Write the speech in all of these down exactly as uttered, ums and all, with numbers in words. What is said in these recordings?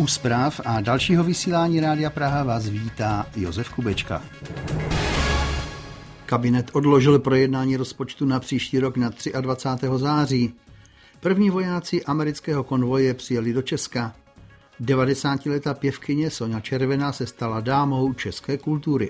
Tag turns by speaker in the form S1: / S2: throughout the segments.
S1: U zpráv a dalšího vysílání Rádia Praha vás vítá Josef Kubečka. Kabinet odložil projednání rozpočtu na příští rok na dvacátého třetího září. První vojáci amerického konvoje přijeli do Česka. devadesátiletá pěvkyně Soňa Červená se stala dámou české kultury.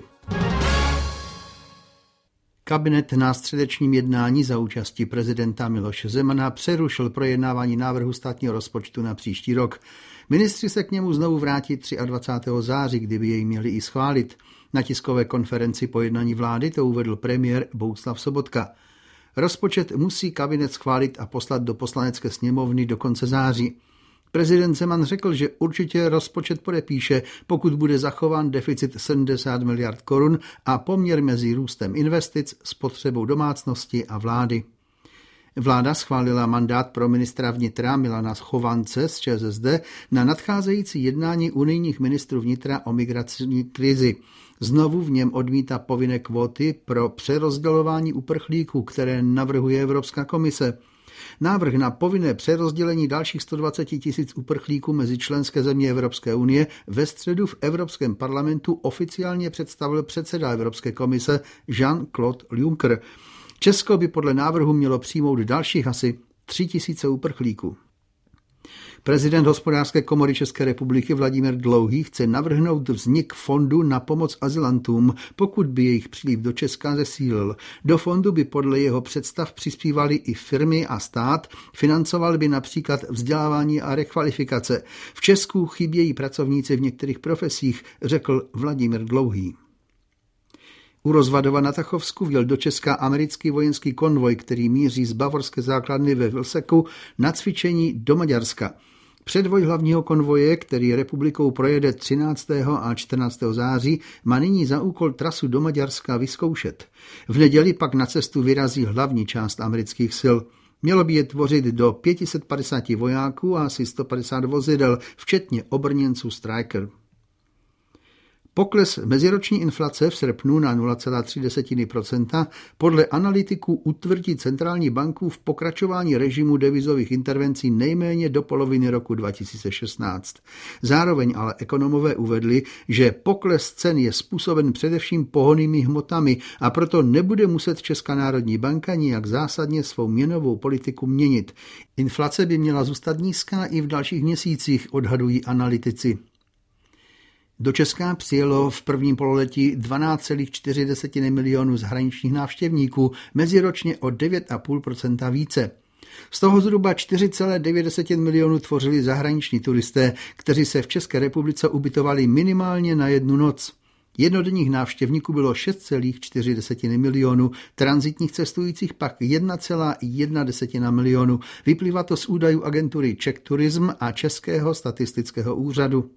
S1: Kabinet na středečním jednání za účasti prezidenta Miloše Zemana přerušil projednávání návrhu státního rozpočtu na příští rok. Ministři se k němu znovu vrátí dvacátého třetího září, kdyby jej měli i schválit. Na tiskové konferenci po jednání vlády to uvedl premiér Bohuslav Sobotka. Rozpočet musí kabinet schválit a poslat do poslanecké sněmovny do konce září. Prezident Zeman řekl, že určitě rozpočet podepíše, pokud bude zachován deficit sedmdesát miliard korun a poměr mezi růstem investic, spotřebou domácnosti a vlády. Vláda schválila mandát pro ministra vnitra Milana Chovance z ČSSD na nadcházející jednání unijních ministrů vnitra o migrační krizi. Znovu v něm odmítá povinné kvóty pro přerozdělování uprchlíků, které navrhuje Evropská komise. Návrh na povinné přerozdělení dalších sto dvacet tisíc uprchlíků mezi členské země Evropské unie ve středu v Evropském parlamentu oficiálně představil předseda Evropské komise Jean-Claude Juncker. Česko by podle návrhu mělo přijmout dalších asi tři tisíce uprchlíků. Prezident Hospodářské komory České republiky Vladimír Dlouhý chce navrhnout vznik fondu na pomoc azylantům, pokud by jejich příliv do Česka zesílil. Do fondu by podle jeho představ přispívali i firmy a stát, financoval by například vzdělávání a rekvalifikace. V Česku chybějí pracovníci v některých profesích, řekl Vladimír Dlouhý. U Rozvadova na Tachovsku vjel do Česka americký vojenský konvoj, který míří z bavorské základny ve Vilseku na cvičení do Maďarska. Předvoj hlavního konvoje, který republikou projede třináctého a čtrnáctého září, má nyní za úkol trasu do Maďarska vyzkoušet. V neděli pak na cestu vyrazí hlavní část amerických sil. Mělo by je tvořit do pět set padesát vojáků a asi sto padesát vozidel, včetně obrněnců Stryker. Pokles meziroční inflace v srpnu na nula celá tři procenta podle analytiků utvrdí centrální banku v pokračování režimu devizových intervencí nejméně do poloviny roku dva tisíce šestnáct. Zároveň ale ekonomové uvedli, že pokles cen je způsoben především pohonnými hmotami a proto nebude muset Česká národní banka nijak zásadně svou měnovou politiku měnit. Inflace by měla zůstat nízká i v dalších měsících, odhadují analytici. Do Česka přijelo v prvním pololetí dvanáct celá čtyři milionu zahraničních návštěvníků, meziročně o devět celá pět procenta více. Z toho zhruba čtyři celá devět milionů tvořili zahraniční turisté, kteří se v České republice ubytovali minimálně na jednu noc. Jednodenních návštěvníků bylo šest celá čtyři milionu, tranzitních cestujících pak jedna celá jedna milionu. Vyplývá to z údajů agentury Czech Tourism a Českého statistického úřadu.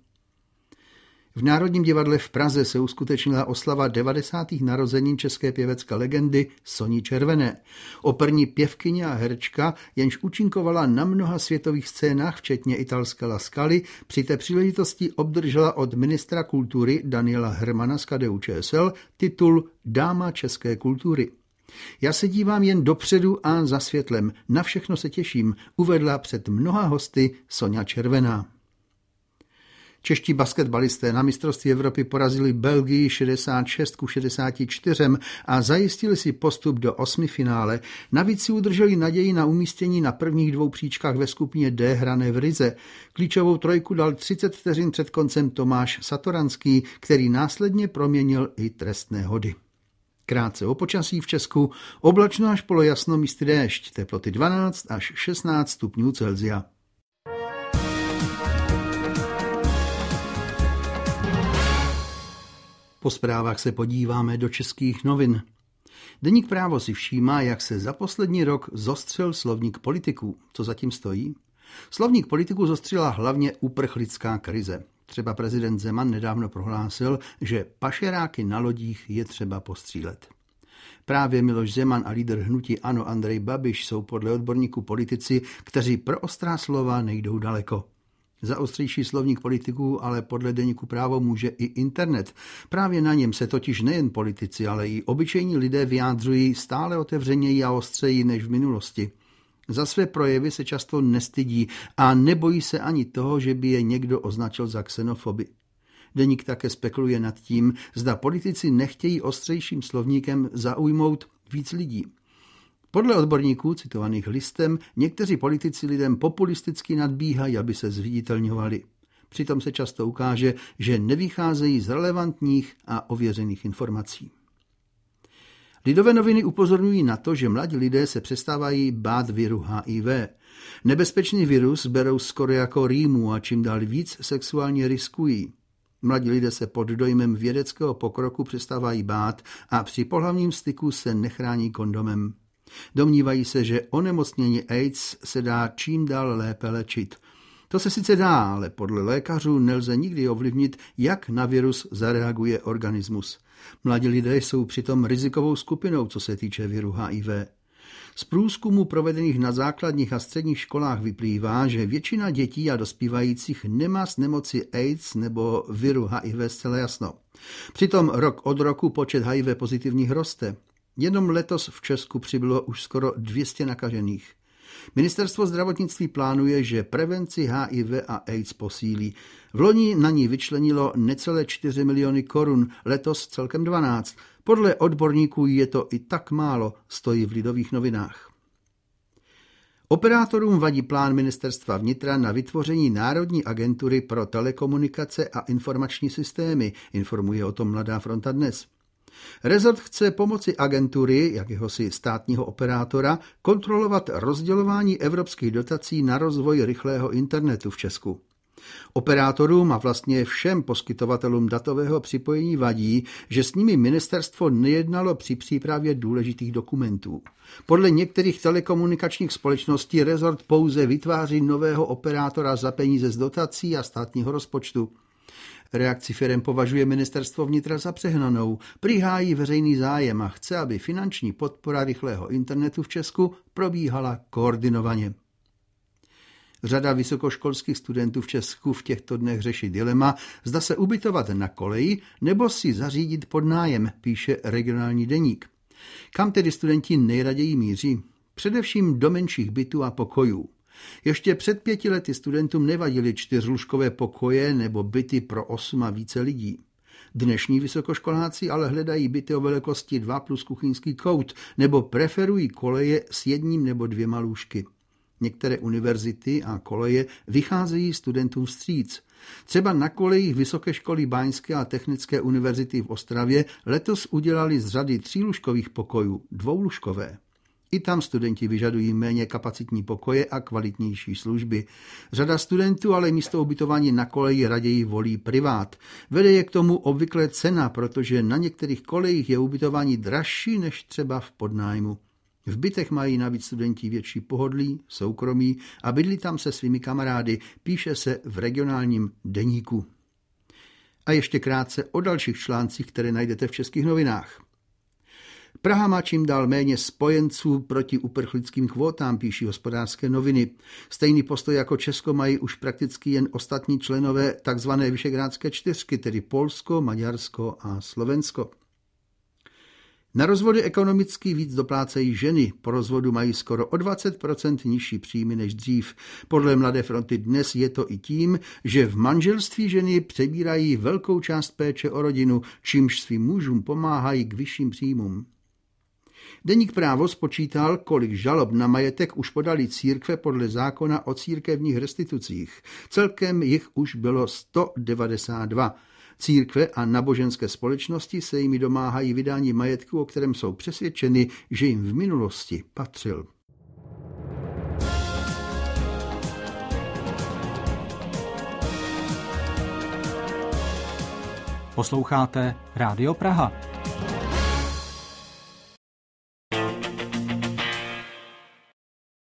S1: V Národním divadle v Praze se uskutečnila oslava devadesátých narozenin české pěvecké legendy Soni Červené. Operní pěvkyně a herečka, jenž účinkovala na mnoha světových scénách, včetně italské La Scali, při té příležitosti obdržela od ministra kultury Daniela Hermana z K D U Č S L titul Dáma české kultury. Já se dívám jen dopředu a za světlem. Na všechno se těším, uvedla před mnoha hosty Soňa Červená. Čeští basketbalisté na mistrovství Evropy porazili Belgii šedesát šest ku šedesáti čtyřem a zajistili si postup do osmifinále. Navíc si udrželi naději na umístění na prvních dvou příčkách ve skupině D hrané v Rize. Klíčovou trojku dal třicet vteřin před koncem Tomáš Satoranský, který následně proměnil i trestné hody. Krátce o počasí v Česku, oblačno až polojasno, místy déšť, teploty dvanáct až šestnáct stupňů Celsia. Po zprávách se podíváme do českých novin. Deník Právo si všímá, jak se za poslední rok zostřil slovník politiků. Co zatím stojí? Slovník politiků zostřila hlavně uprchlická krize. Třeba prezident Zeman nedávno prohlásil, že pašeráky na lodích je třeba postřílet. Právě Miloš Zeman a lídr hnutí ANO Andrej Babiš jsou podle odborníků politici, kteří pro ostrá slova nejdou daleko. Za ostřejší slovník politiků ale podle deníku Právo může i internet. Právě na něm se totiž nejen politici, ale i obyčejní lidé vyjádřují stále otevřeněji a ostřeji než v minulosti. Za své projevy se často nestydí a nebojí se ani toho, že by je někdo označil za xenofoby. Deník také spekuluje nad tím, zda politici nechtějí ostřejším slovníkem zaujmout víc lidí. Podle odborníků, citovaných Listem, někteří politici lidem populisticky nadbíhají, aby se zviditelňovali. Přitom se často ukáže, že nevycházejí z relevantních a ověřených informací. Lidové noviny upozorňují na to, že mladí lidé se přestávají bát viru H I V. Nebezpečný virus berou skoro jako rýmu a čím dál víc sexuálně riskují. Mladí lidé se pod dojmem vědeckého pokroku přestávají bát a při pohlavním styku se nechrání kondomem. Domnívají se, že onemocnění AIDS se dá čím dál lépe léčit. To se sice dá, ale podle lékařů nelze nikdy ovlivnit, jak na virus zareaguje organismus. Mladí lidé jsou přitom rizikovou skupinou, co se týče viru H I V. Z průzkumů provedených na základních a středních školách vyplývá, že většina dětí a dospívajících nemá s nemoci AIDS nebo viru H I V zcela jasno. Přitom rok od roku počet H I V pozitivních roste. Jenom letos v Česku přibylo už skoro dvě stě nakažených. Ministerstvo zdravotnictví plánuje, že prevenci H I V a AIDS posílí. V loni na ní vyčlenilo necelé čtyři miliony korun, letos celkem dvanáct. Podle odborníků je to i tak málo, stojí v Lidových novinách. Operátorům vadí plán Ministerstva vnitra na vytvoření Národní agentury pro telekomunikace a informační systémy, informuje o tom Mladá fronta dnes. Rezort chce pomoci agentury, jakéhosi státního operátora, kontrolovat rozdělování evropských dotací na rozvoj rychlého internetu v Česku. Operátorům a vlastně všem poskytovatelům datového připojení vadí, že s nimi ministerstvo nejednalo při přípravě důležitých dokumentů. Podle některých telekomunikačních společností rezort pouze vytváří nového operátora za peníze z dotací a státního rozpočtu. Reakci firem považuje Ministerstvo vnitra za přehnanou, prý hájí veřejný zájem a chce, aby finanční podpora rychlého internetu v Česku probíhala koordinovaně. Řada vysokoškolských studentů v Česku v těchto dnech řeší dilema, zda se ubytovat na koleji nebo si zařídit podnájem, píše Regionální deník. Kam tedy studenti nejraději míří? Především do menších bytů a pokojů. Ještě před pěti lety studentům nevadily čtyřlůžkové pokoje nebo byty pro osm a více lidí. Dnešní vysokoškoláci ale hledají byty o velikosti dva plus kuchyňský kout nebo preferují koleje s jedním nebo dvěma lůžky. Některé univerzity a koleje vycházejí studentům vstříc. Třeba na kolejích Vysoké školy Báňské a Technické univerzity v Ostravě letos udělali z řady třílůžkových pokojů dvoulůžkové. I tam studenti vyžadují méně kapacitní pokoje a kvalitnější služby. Řada studentů ale místo ubytování na koleji raději volí privát. Vede je k tomu obvykle cena, protože na některých kolejích je ubytování dražší než třeba v podnájmu. V bytech mají navíc studenti větší pohodlí, soukromí a bydlí tam se svými kamarády, píše se v Regionálním deníku. A ještě krátce o dalších článcích, které najdete v českých novinách. Praha má čím dál méně spojenců proti uprchlickým kvótám, píší Hospodářské noviny. Stejný postoj jako Česko mají už prakticky jen ostatní členové tzv. Visegrádské čtyřky, tedy Polsko, Maďarsko a Slovensko. Na rozvody ekonomicky víc doplácejí ženy. Po rozvodu mají skoro o dvacet procent nižší příjmy než dřív. Podle Mladé fronty dnes je to i tím, že v manželství ženy přebírají velkou část péče o rodinu, čímž svým mužům pomáhají k vyšším příjmům. Deník Právo spočítal, kolik žalob na majetek už podali církve podle zákona o církevních restitucích. Celkem jich už bylo sto devadesát dva. Církve a náboženské společnosti se jimi domáhají vydání majetku, o kterém jsou přesvědčeny, že jim v minulosti patřil.
S2: Posloucháte Rádio Praha.